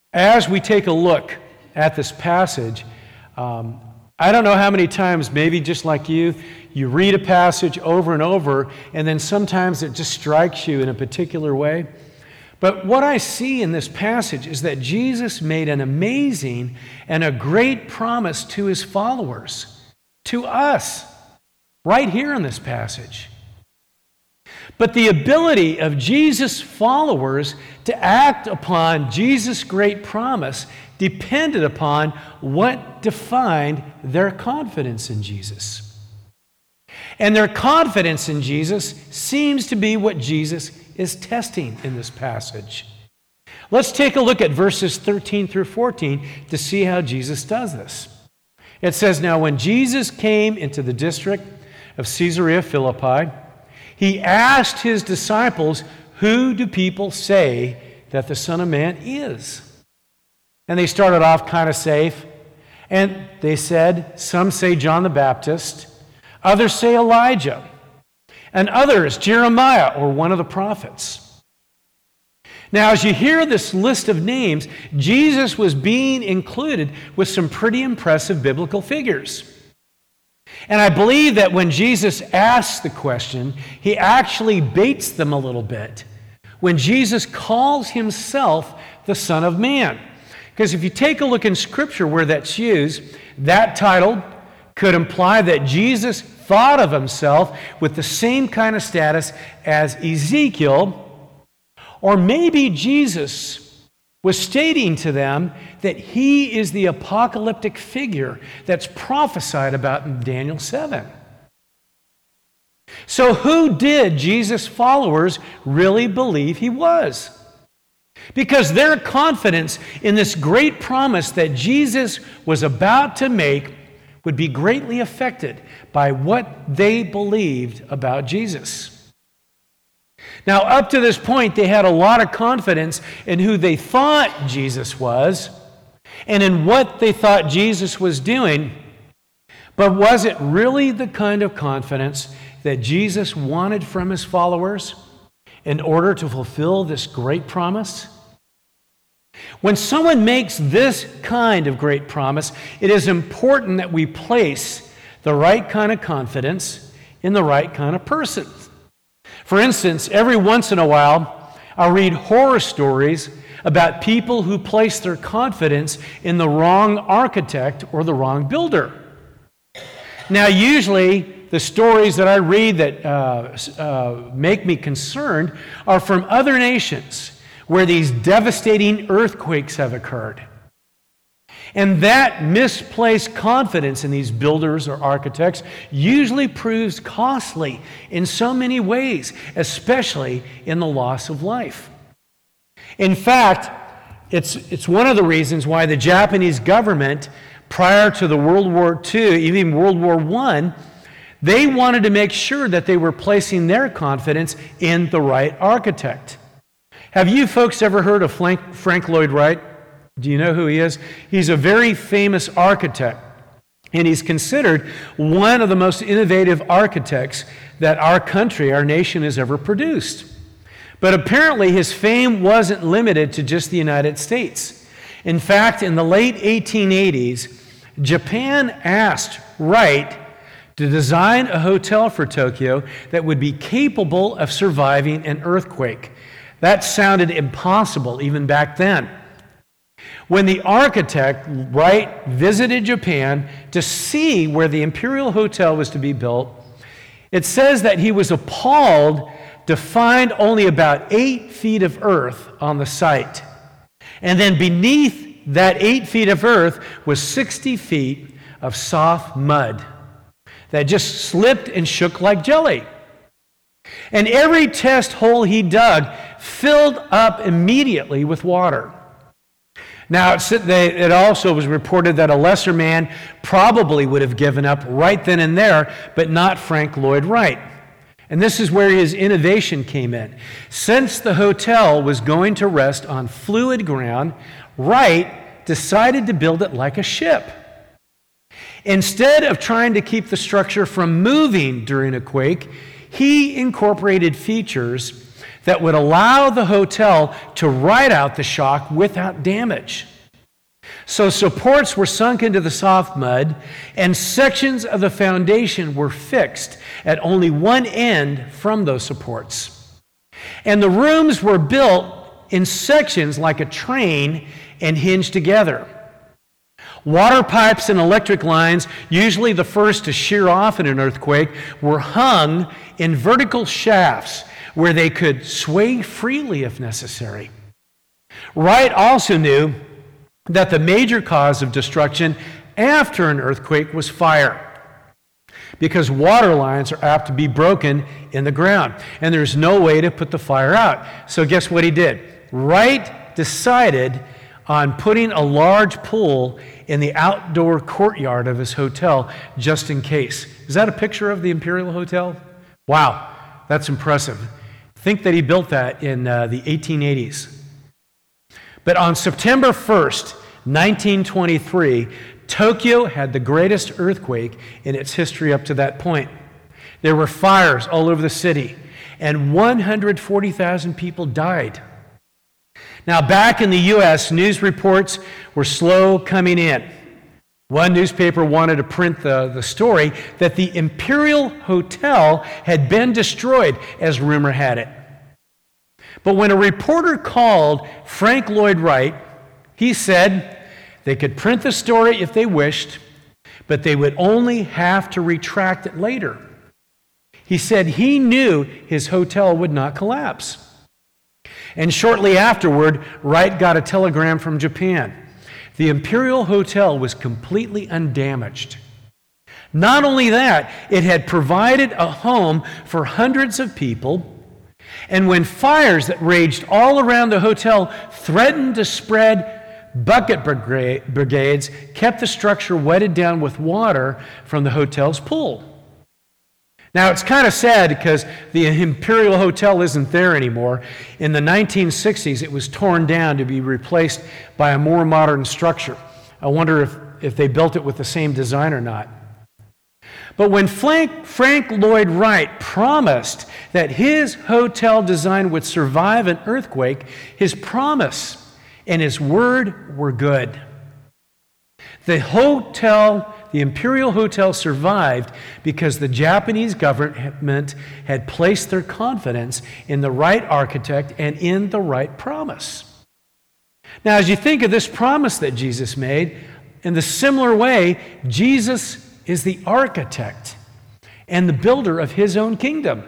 As we take a look at this passage, I don't know how many times, maybe just like you read a passage over and over, and then sometimes it just strikes you in a particular way. But what I see in this passage is that Jesus made an amazing and a great promise to his followers, to us, right here in this passage. But the ability of Jesus' followers to act upon Jesus' great promise depended upon what defined their confidence in Jesus. And their confidence in Jesus seems to be what Jesus is testing in this passage. Let's take a look at verses 13 through 14 to see how Jesus does this. It says, "Now when Jesus came into the district of Caesarea Philippi, he asked his disciples, 'Who do people say that the Son of Man is?' And they started off kind of safe. And they said, 'Some say John the Baptist, others say Elijah, and others Jeremiah or one of the prophets.'" Now, as you hear this list of names, Jesus was being included with some pretty impressive biblical figures. And I believe that when Jesus asks the question, he actually baits them a little bit when Jesus calls himself the Son of Man. Because if you take a look in Scripture where that's used, that title could imply that Jesus thought of himself with the same kind of status as Ezekiel, or maybe Jesus was stating to them that he is the apocalyptic figure that's prophesied about in Daniel 7. So who did Jesus' followers really believe he was? Because their confidence in this great promise that Jesus was about to make would be greatly affected by what they believed about Jesus. Now, up to this point, they had a lot of confidence in who they thought Jesus was and in what they thought Jesus was doing. But was it really the kind of confidence that Jesus wanted from his followers in order to fulfill this great promise? When someone makes this kind of great promise, it is important that we place the right kind of confidence in the right kind of person. For instance, every once in a while, I'll read horror stories about people who place their confidence in the wrong architect or the wrong builder. Now, usually, the stories that I read that make me concerned are from other nations where these devastating earthquakes have occurred. And that misplaced confidence in these builders or architects usually proves costly in so many ways, especially in the loss of life. In fact, it's one of the reasons why the Japanese government, prior to the World War II, even World War I, they wanted to make sure that they were placing their confidence in the right architect. Have you folks ever heard of Frank Lloyd Wright? Do you know who he is? He's a very famous architect, and he's considered one of the most innovative architects that our country, our nation, has ever produced. But apparently his fame wasn't limited to just the United States. In fact, in the late 1880s, Japan asked Wright to design a hotel for Tokyo that would be capable of surviving an earthquake. That sounded impossible even back then. When the architect, Wright, visited Japan to see where the Imperial Hotel was to be built, it says that he was appalled to find only about 8 feet of earth on the site. And then beneath that 8 feet of earth was 60 feet of soft mud that just slipped and shook like jelly. And every test hole he dug filled up immediately with water. Now, it also was reported that a lesser man probably would have given up right then and there, but not Frank Lloyd Wright. And this is where his innovation came in. Since the hotel was going to rest on fluid ground, Wright decided to build it like a ship. Instead of trying to keep the structure from moving during a quake, he incorporated features that would allow the hotel to ride out the shock without damage. So supports were sunk into the soft mud, and sections of the foundation were fixed at only one end from those supports. And the rooms were built in sections like a train and hinged together. Water pipes and electric lines, usually the first to shear off in an earthquake, were hung in vertical shafts where they could sway freely if necessary. Wright also knew that the major cause of destruction after an earthquake was fire, because water lines are apt to be broken in the ground, and there's no way to put the fire out. So guess what he did? Wright decided on putting a large pool in the outdoor courtyard of his hotel just in case. Is that a picture of the Imperial Hotel? Wow, that's impressive. Think that he built that in the 1880s. But on September 1st, 1923, Tokyo had the greatest earthquake in its history up to that point. There were fires all over the city, and 140,000 people died. Now, back in the U.S., news reports were slow coming in. One newspaper wanted to print the story that the Imperial Hotel had been destroyed, as rumor had it. But when a reporter called Frank Lloyd Wright, he said they could print the story if they wished, but they would only have to retract it later. He said he knew his hotel would not collapse. And shortly afterward, Wright got a telegram from Japan. The Imperial Hotel was completely undamaged. Not only that, it had provided a home for hundreds of people, and when fires that raged all around the hotel threatened to spread, bucket brigades kept the structure wetted down with water from the hotel's pool. Now, it's kind of sad because the Imperial Hotel isn't there anymore. In the 1960s, it was torn down to be replaced by a more modern structure. I wonder if they built it with the same design or not. But when Frank Lloyd Wright promised that his hotel design would survive an earthquake, his promise and his word were good. The Imperial Hotel survived because the Japanese government had placed their confidence in the right architect and in the right promise. Now, as you think of this promise that Jesus made, in the similar way, Jesus is the architect and the builder of his own kingdom.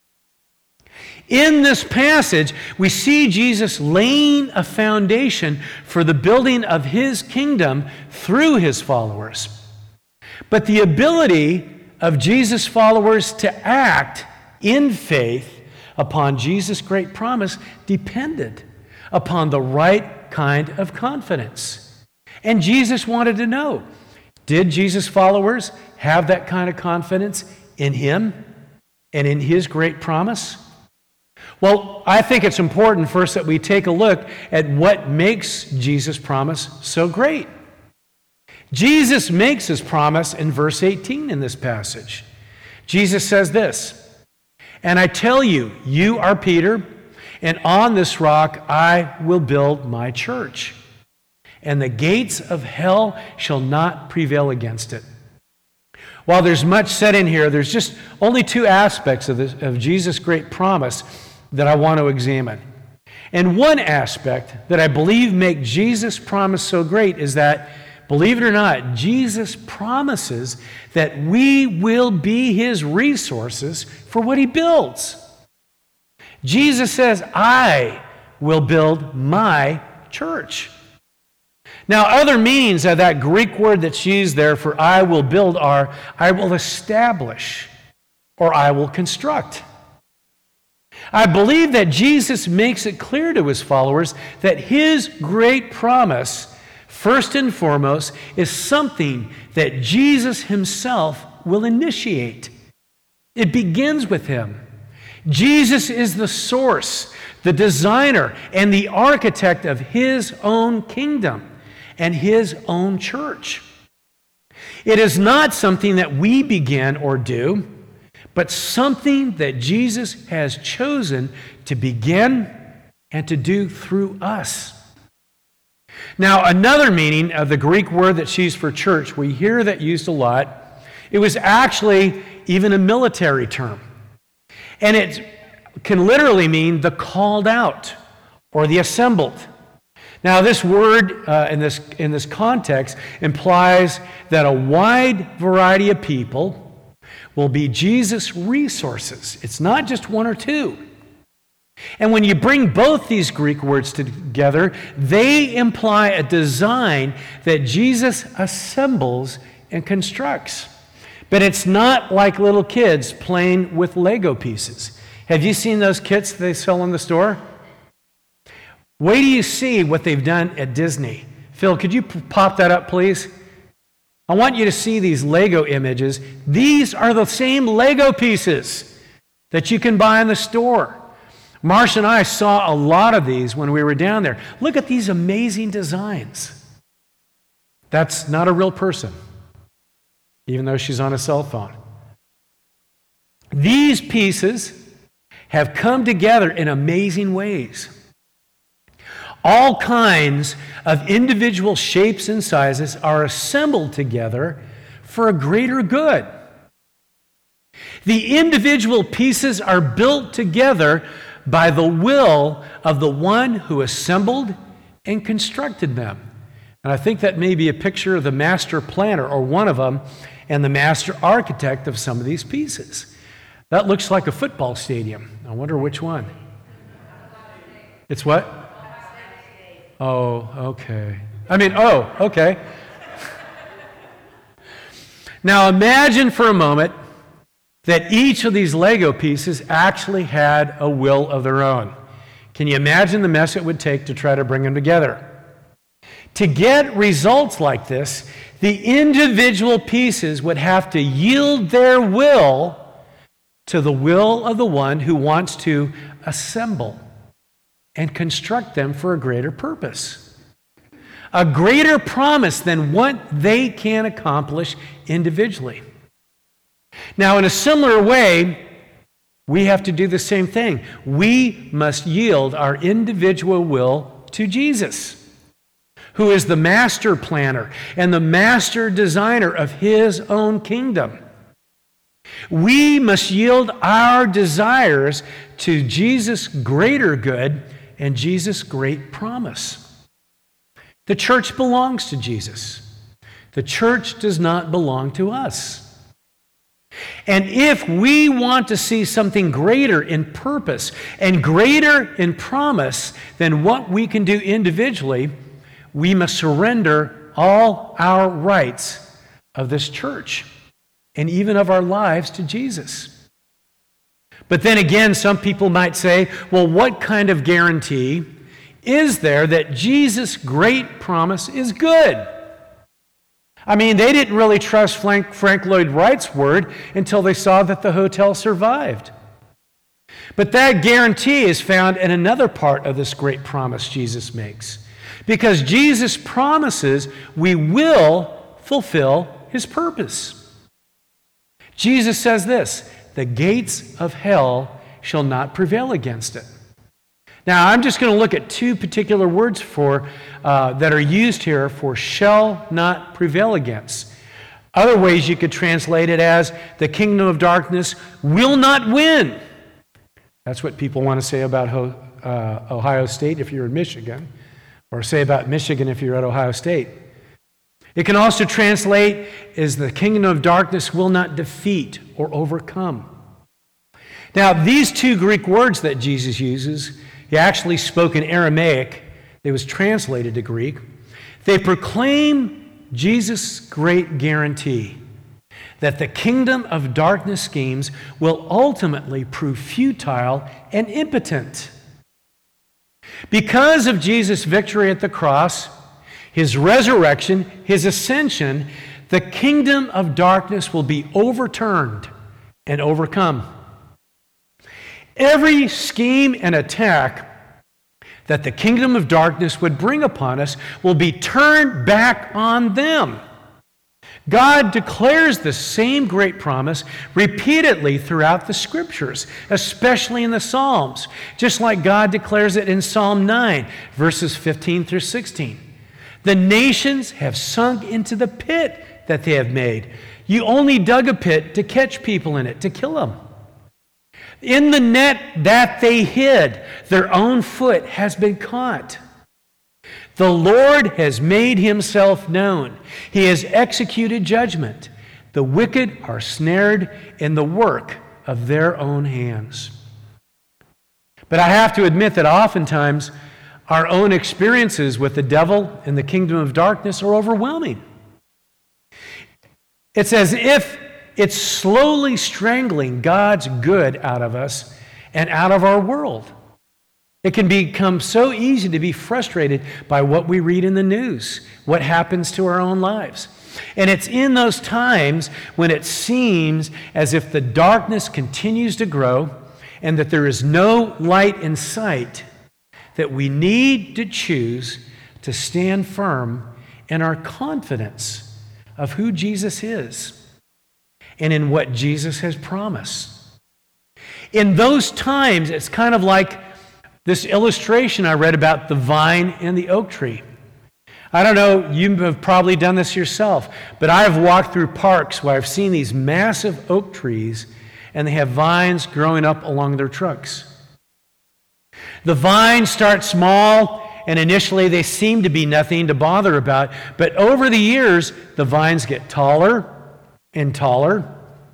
In this passage, we see Jesus laying a foundation for the building of his kingdom through his followers. But the ability of Jesus' followers to act in faith upon Jesus' great promise depended upon the right kind of confidence. And Jesus wanted to know, did Jesus' followers have that kind of confidence in him and in his great promise? Well, I think it's important first that we take a look at what makes Jesus' promise so great. Jesus makes his promise in verse 18 in this passage. Jesus says this, "And I tell you, you are Peter, and on this rock I will build my church, and the gates of hell shall not prevail against it." While there's much said in here, there's just only two aspects of Jesus' great promise that I want to examine. And one aspect that I believe make Jesus' promise so great is that, believe it or not, Jesus promises that we will be his resources for what he builds. Jesus says, "I will build my church." Now, other meanings of that Greek word that's used there for "I will build" are "I will establish" or "I will construct." I believe that Jesus makes it clear to his followers that his great promise, first and foremost, is something that Jesus himself will initiate. It begins with him. Jesus is the source, the designer, and the architect of his own kingdom and his own church. It is not something that we begin or do, but something that Jesus has chosen to begin and to do through us. Now, another meaning of the Greek word that's used for church, we hear that used a lot. It was actually even a military term. And it can literally mean the called out or the assembled. Now, this word in this context implies that a wide variety of people will be Jesus' resources. It's not just one or two. And when you bring both these Greek words together, they imply a design that Jesus assembles and constructs. But it's not like little kids playing with Lego pieces. Have you seen those kits they sell in the store? Wait till you see what they've done at Disney. Phil, could you pop that up, please? I want you to see these Lego images. These are the same Lego pieces that you can buy in the store. Marcia and I saw a lot of these when we were down there. Look at these amazing designs. That's not a real person, even though she's on a cell phone. These pieces have come together in amazing ways. All kinds of individual shapes and sizes are assembled together for a greater good. The individual pieces are built together by the will of the one who assembled and constructed them. And I think that may be a picture of the master planner, or one of them, and the master architect of some of these pieces. That looks like a football stadium. I wonder which one. It's what? Oh, okay. Okay. Now imagine for a moment that each of these Lego pieces actually had a will of their own. Can you imagine the mess it would take to try to bring them together? To get results like this, the individual pieces would have to yield their will to the will of the one who wants to assemble and construct them for a greater purpose. A greater promise than what they can accomplish individually. Now, in a similar way, we have to do the same thing. We must yield our individual will to Jesus, who is the master planner and the master designer of his own kingdom. We must yield our desires to Jesus' greater good and Jesus' great promise. The church belongs to Jesus. The church does not belong to us. And if we want to see something greater in purpose and greater in promise than what we can do individually, we must surrender all our rights of this church and even of our lives to Jesus. But then again, some people might say, well, what kind of guarantee is there that Jesus' great promise is good? I mean, they didn't really trust Frank Lloyd Wright's word until they saw that the hotel survived. But that guarantee is found in another part of this great promise Jesus makes. Because Jesus promises we will fulfill his purpose. Jesus says this, the gates of hell shall not prevail against it. Now, I'm just going to look at two particular words that are used here for shall not prevail against. Other ways you could translate it as the kingdom of darkness will not win. That's what people want to say about Ohio State if you're in Michigan, or say about Michigan if you're at Ohio State. It can also translate as the kingdom of darkness will not defeat or overcome. Now, these two Greek words that Jesus uses, he actually spoke in Aramaic. It was translated to Greek. They proclaim Jesus' great guarantee that the kingdom of darkness schemes will ultimately prove futile and impotent. Because of Jesus' victory at the cross, his resurrection, his ascension, the kingdom of darkness will be overturned and overcome. Every scheme and attack that the kingdom of darkness would bring upon us will be turned back on them. God declares the same great promise repeatedly throughout the Scriptures, especially in the Psalms, just like God declares it in Psalm 9, verses 15 through 16. The nations have sunk into the pit that they have made. You only dug a pit to catch people in it, to kill them. In the net that they hid, their own foot has been caught. The Lord has made himself known. He has executed judgment. The wicked are snared in the work of their own hands. But I have to admit that oftentimes our own experiences with the devil and the kingdom of darkness are overwhelming. It's as if it's slowly strangling God's good out of us and out of our world. It can become so easy to be frustrated by what we read in the news, what happens to our own lives. And it's in those times when it seems as if the darkness continues to grow and that there is no light in sight that we need to choose to stand firm in our confidence of who Jesus is and in what Jesus has promised. In those times, it's kind of like this illustration I read about the vine and the oak tree. I don't know, you have probably done this yourself, but I've walked through parks where I've seen these massive oak trees and they have vines growing up along their trunks. The vines start small and initially they seem to be nothing to bother about, but over the years, the vines get taller and taller.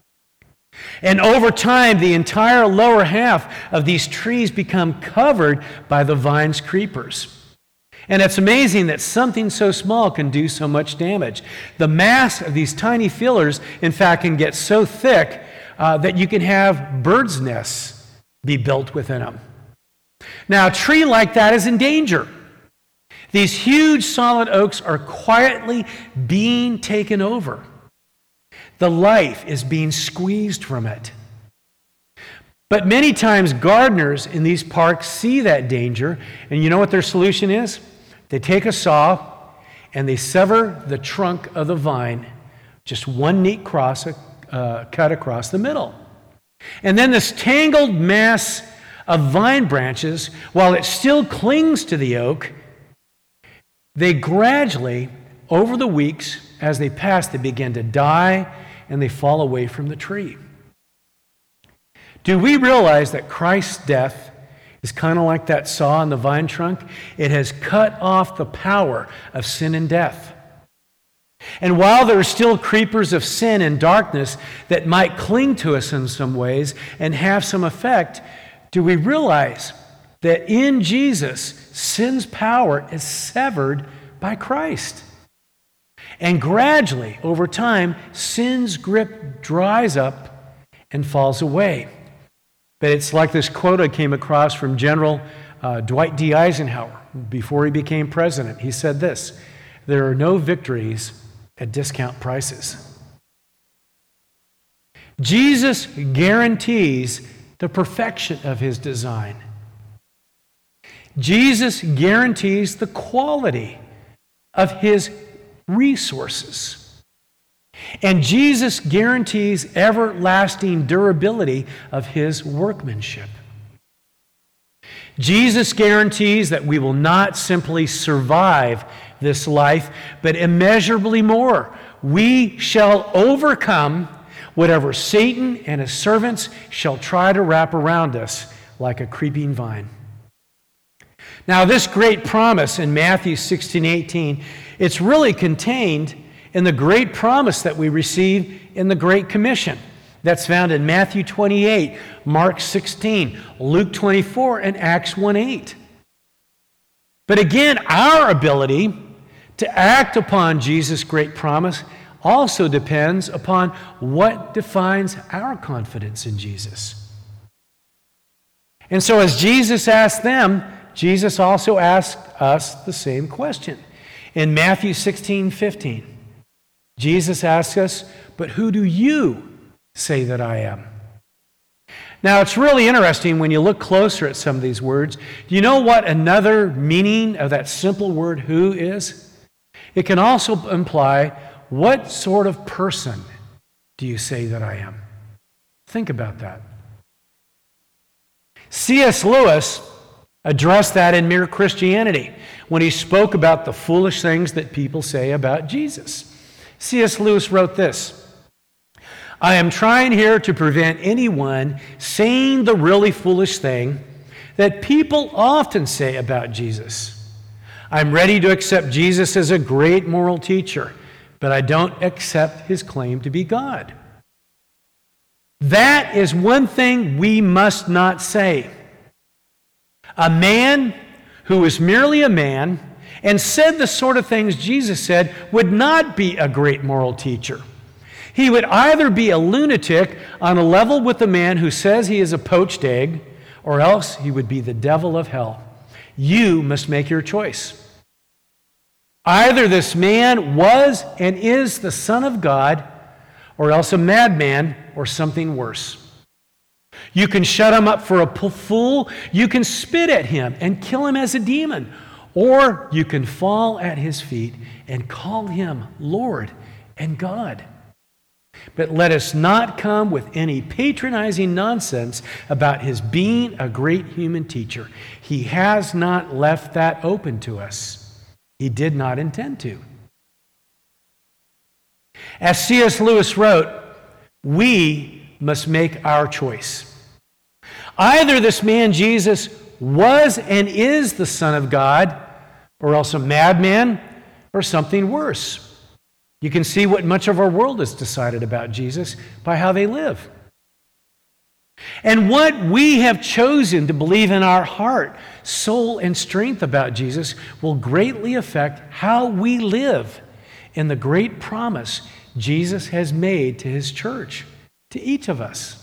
And over time, the entire lower half of these trees become covered by the vine's creepers. And it's amazing that something so small can do so much damage. The mass of these tiny fillers, in fact, can get so thick that you can have birds' nests be built within them. Now, a tree like that is in danger. These huge solid oaks are quietly being taken over. The life is being squeezed from it. But many times gardeners in these parks see that danger, and you know what their solution is? They take a saw and they sever the trunk of the vine, just one neat cut across the middle. And then this tangled mass of vine branches, while it still clings to the oak, they gradually, over the weeks, as they pass, they begin to die and they fall away from the tree. Do we realize that Christ's death is kind of like that saw on the vine trunk? It has cut off the power of sin and death. And while there are still creepers of sin and darkness that might cling to us in some ways and have some effect, do we realize that in Jesus, sin's power is severed by Christ? And gradually, over time, sin's grip dries up and falls away. But it's like this quote I came across from General Dwight D. Eisenhower before he became president. He said this: "There are no victories at discount prices." Jesus guarantees the perfection of his design. Jesus guarantees the quality of his resources. And Jesus guarantees everlasting durability of his workmanship. Jesus guarantees that we will not simply survive this life, but immeasurably more. We shall overcome whatever Satan and his servants shall try to wrap around us like a creeping vine. Now, this great promise in Matthew 16:18, it's really contained in the great promise that we receive in the Great Commission. That's found in Matthew 28, Mark 16, Luke 24, and Acts 1:8. But again, our ability to act upon Jesus' great promise also depends upon what defines our confidence in Jesus. And so as Jesus asked them, Jesus also asked us the same question. In Matthew 16:15, Jesus asks us, "But who do you say that I am?" Now, it's really interesting when you look closer at some of these words. Do you know what another meaning of that simple word "who" is? It can also imply what sort of person do you say that I am? Think about that. C.S. Lewis addressed that in Mere Christianity when he spoke about the foolish things that people say about Jesus. C.S. Lewis wrote this: I am trying here to prevent anyone saying the really foolish thing that people often say about Jesus. I'm ready to accept Jesus as a great moral teacher, but I don't accept his claim to be God. That is one thing we must not say. A man who is merely a man and said the sort of things Jesus said would not be a great moral teacher. He would either be a lunatic on a level with the man who says he is a poached egg, or else he would be the devil of hell. You must make your choice. Either this man was and is the Son of God, or else a madman or something worse. You can shut him up for a fool, you can spit at him and kill him as a demon, or you can fall at his feet and call him Lord and God. But let us not come with any patronizing nonsense about his being a great human teacher. He has not left that open to us. He did not intend to. As C.S. Lewis wrote, we must make our choice. Either this man Jesus was and is the Son of God, or else a madman, or something worse. You can see what much of our world has decided about Jesus by how they live. And what we have chosen to believe in our heart, soul, and strength about Jesus will greatly affect how we live in the great promise Jesus has made to his church, to each of us.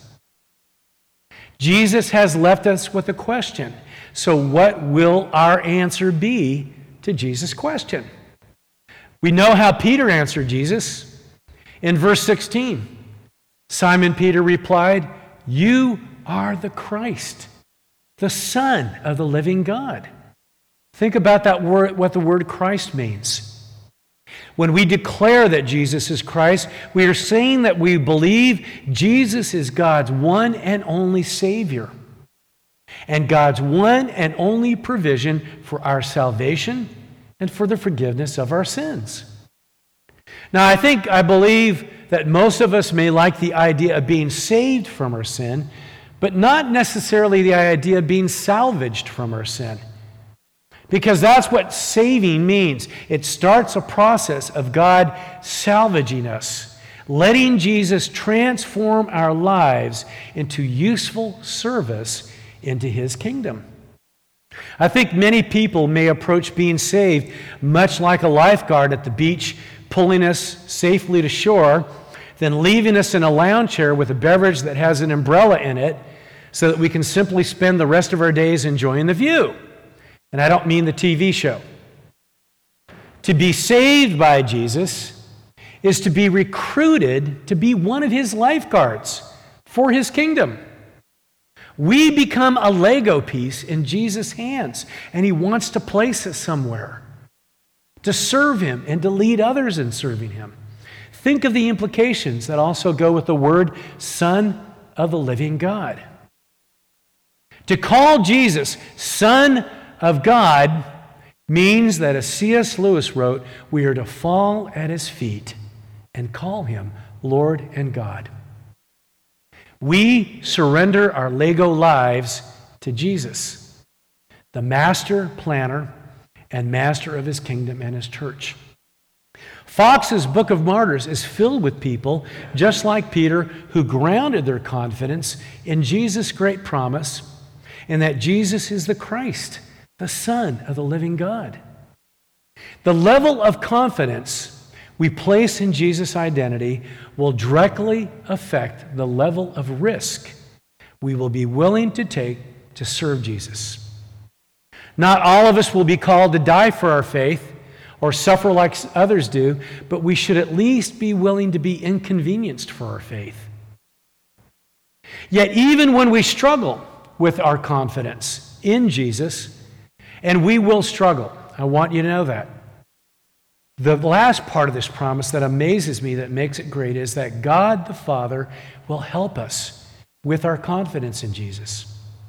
Jesus has left us with a question. So what will our answer be to Jesus' question? We know how Peter answered Jesus. In verse 16, Simon Peter replied, "You are the Christ, the Son of the living God." Think about that word, what the word Christ means. When we declare that Jesus is Christ, we are saying that we believe Jesus is God's one and only Savior and God's one and only provision for our salvation and for the forgiveness of our sins. Now, I believe that most of us may like the idea of being saved from our sin, but not necessarily the idea of being salvaged from our sin. Because that's what saving means. It starts a process of God salvaging us, letting Jesus transform our lives into useful service into his kingdom. I think many people may approach being saved much like a lifeguard at the beach, pulling us safely to shore, then leaving us in a lounge chair with a beverage that has an umbrella in it so that we can simply spend the rest of our days enjoying the view. And I don't mean the TV show. To be saved by Jesus is to be recruited to be one of his lifeguards for his kingdom. We become a Lego piece in Jesus' hands, and he wants to place us somewhere to serve him and to lead others in serving him. Think of the implications that also go with the word Son of the living God. To call Jesus Son of God means that, as C.S. Lewis wrote, we are to fall at his feet and call him Lord and God. We surrender our Lego lives to Jesus, the master planner and master of his kingdom and his church. Fox's Book of Martyrs is filled with people, just like Peter, who grounded their confidence in Jesus' great promise and that Jesus is the Christ, the Son of the living God. The level of confidence we place in Jesus' identity will directly affect the level of risk we will be willing to take to serve Jesus. Not all of us will be called to die for our faith or suffer like others do, but we should at least be willing to be inconvenienced for our faith. Yet even when we struggle with our confidence in Jesus, and we will struggle, I want you to know that. The last part of this promise that amazes me, that makes it great, is that God the Father will help us with our confidence in Jesus.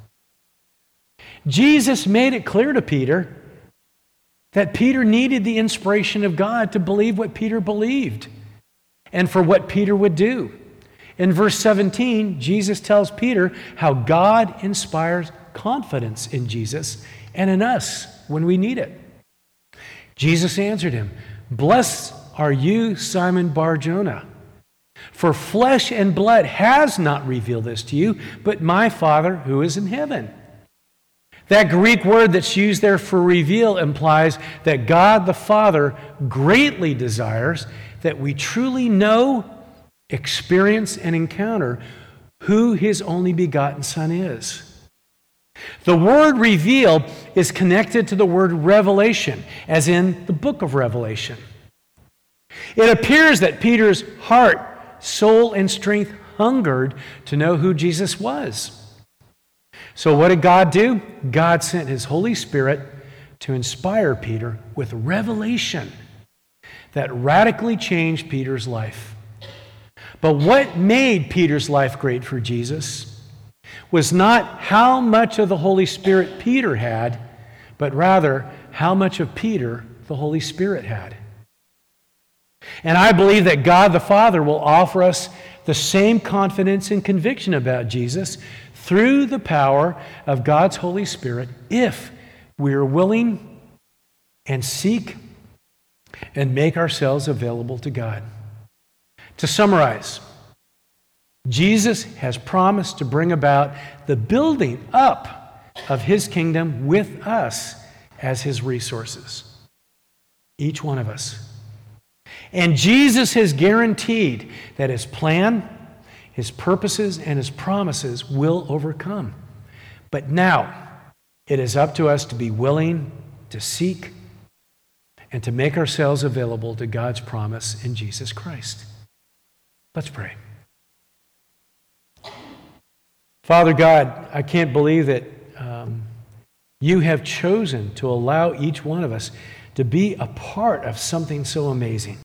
Jesus made it clear to Peter that Peter needed the inspiration of God to believe what Peter believed and for what Peter would do. In verse 17, Jesus tells Peter how God inspires confidence in Jesus and in us when we need it. Jesus answered him, "Blessed are you, Simon Bar-Jonah, for flesh and blood has not revealed this to you, but my Father who is in heaven." That Greek word that's used there for reveal implies that God the Father greatly desires that we truly know, experience, and encounter who His only begotten Son is. The word reveal is connected to the word revelation, as in the book of Revelation. It appears that Peter's heart, soul, and strength hungered to know who Jesus was. So what did God do? God sent His Holy Spirit to inspire Peter with revelation that radically changed Peter's life. But what made Peter's life great for Jesus was not how much of the Holy Spirit Peter had, but rather how much of Peter the Holy Spirit had. And I believe that God the Father will offer us the same confidence and conviction about Jesus through the power of God's Holy Spirit if we are willing and seek and make ourselves available to God. To summarize, Jesus has promised to bring about the building up of His kingdom with us as His resources, each one of us. And Jesus has guaranteed that His plan, His purposes, and His promises will overcome. But now, it is up to us to be willing to seek and to make ourselves available to God's promise in Jesus Christ. Let's pray. Father God, I can't believe that You have chosen to allow each one of us to be a part of something so amazing.